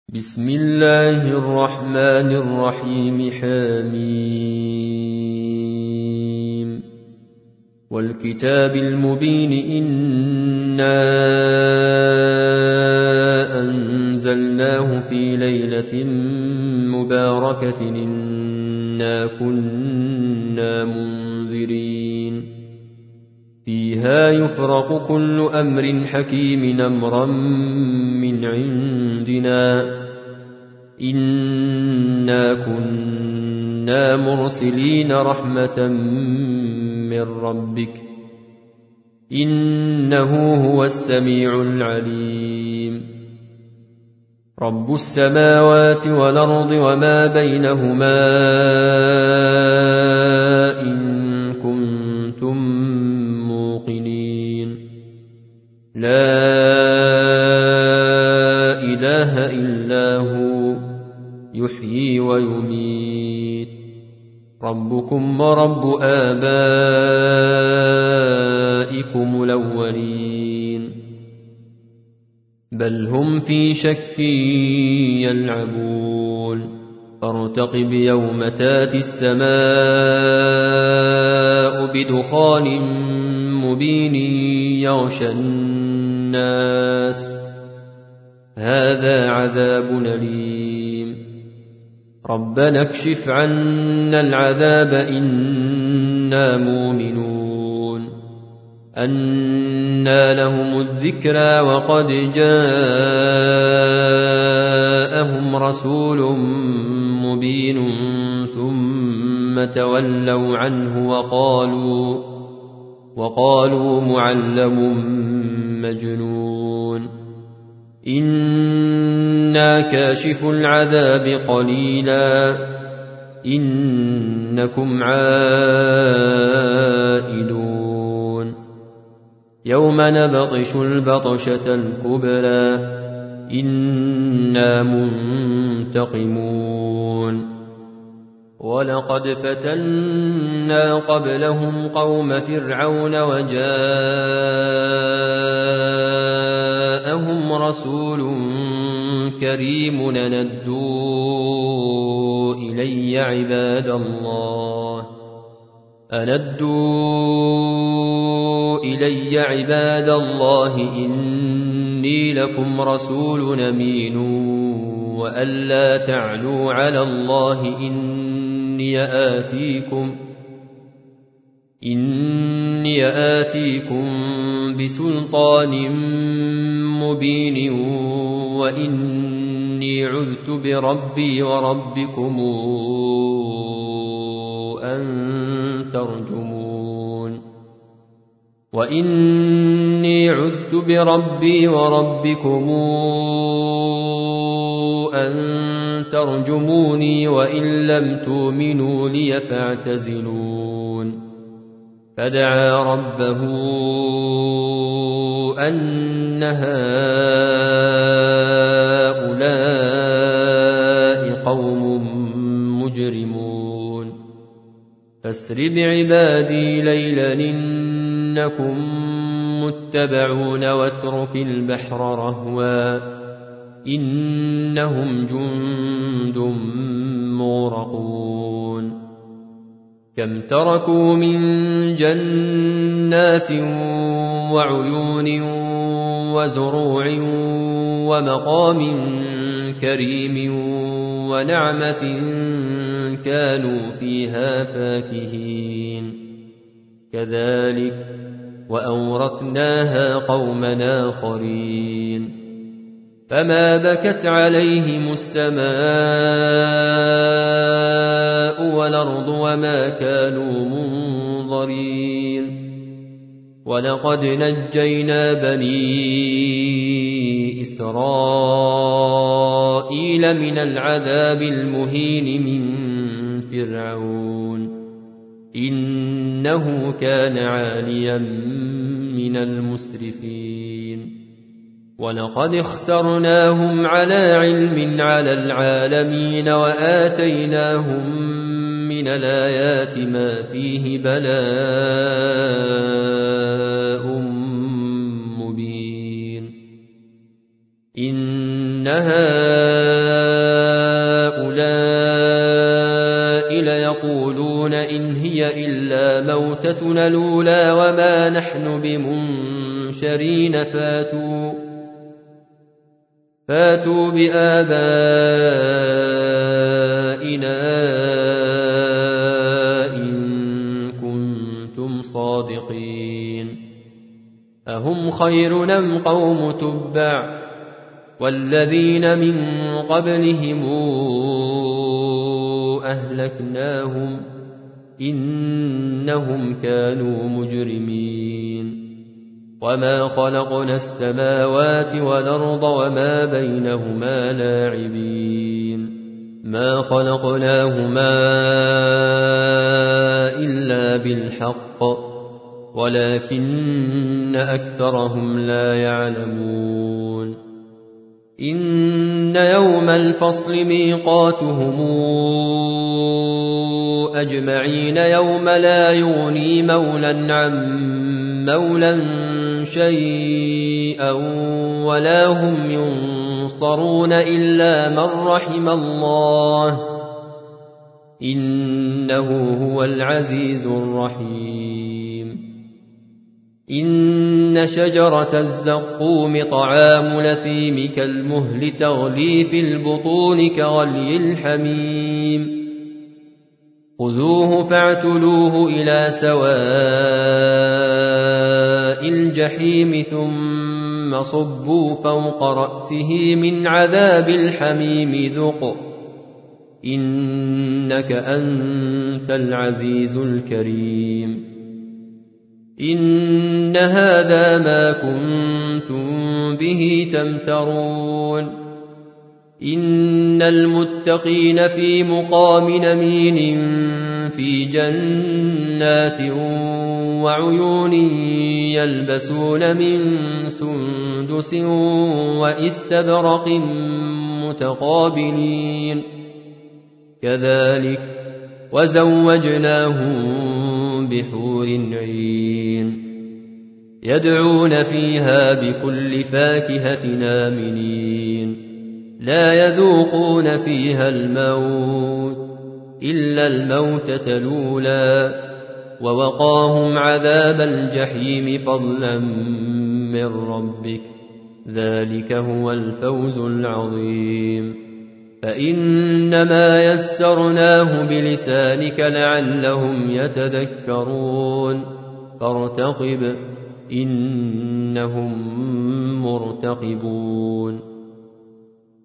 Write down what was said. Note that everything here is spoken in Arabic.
بسم الله الرحمن الرحيم حميم والكتاب المبين إنا أنزلناه في ليلة مباركة إنا كنا منذرين فيها يفرق كل أمر حكيم أمرا من عندنا إنا كنا مرسلين رحمة من ربك إنه هو السميع العليم رب السماوات والأرض وما بينهما إن كنتم موقنين لا إله إلا هو يحيي ويميت ربكم ورب آبائكم الأولين بل هم في شك يلعبون فارتقب يوم تاتي السماء بدخان مبين يغشى الناس هذا عذاب أليم ربنا اكشف عنا العذاب إنا مؤمنون أنى لهم الذكرى وقد جاءهم رسول مبين ثم تولوا عنه وقالوا معلم مجنون إنا كاشف العذاب قليلا إنكم عائدون يوم نبطش البطشة الكبرى إنا منتقمون ولقد فتنا قبلهم قوم فرعون وجاءهم رسول كريم أندوا إلي عباد الله إني لكم رسول أمين وأن لا تعلوا على الله إني آتيكم بسلطان مبين وإني عذت بربي وربكم أن ترجموني وإن لم تؤمنوا لي فاعتزلون فدعا ربه أن هؤلاء قوم مجرمون فاسر بعبادي ليلا إنكم متبعون واترك البحر رهوا إنهم جند مغرقون كم تركوا من جنات وعيون وزروع ومقام كريم ونعمة كانوا فيها فاكهين كذلك وأورثناها قوما آخرين فما بكت عليهم السماء والأرض وما كانوا منظرين ولقد نجينا بني إسرائيل من العذاب المهين من فرعون إنه كان عاليا من المسرفين ولقد اخترناهم على علم على العالمين وآتيناهم من الآيات ما فيه بلاء مبين إن هؤلاء موتتنا الأولى وما نحن بمنشرين فاتوا بآبائنا إن كنتم صادقين أهم خير أم قوم تبع والذين من قبلهم أهلكناهم إنهم كانوا مجرمين وما خلقنا السماوات والأرض وما بينهما لاعبين ما خلقناهما إلا بالحق ولكن أكثرهم لا يعلمون إن يوم الفصل ميقاتهم أجمعين يوم لا يغني مولا عن مولا شيئا ولا هم ينصرون إلا من رحم الله إنه هو العزيز الرحيم إن شجرة الزقوم طعام الأثيم كالمهل تغلي في البطون كغلي الحميم خذوه فاعتلوه إلى سواء الجحيم ثم صبوا فوق رأسه من عذاب الحميم ذق إنك أنت العزيز الكريم إن هذا ما كنتم به تمترون إن المتقين في مقام أمين في جنات وعيون يلبسون من سندس وإستبرق متقابلين كذلك وزوجناهم بحور عين يدعون فيها بكل فاكهة آمنين لا يذوقون فيها الموت إلا الموتة الأولى ووقاهم عذاب الجحيم فضلا من ربك ذلك هو الفوز العظيم فإنما يسرناه بلسانك لعلهم يتذكرون فارتقب إنهم مرتقبون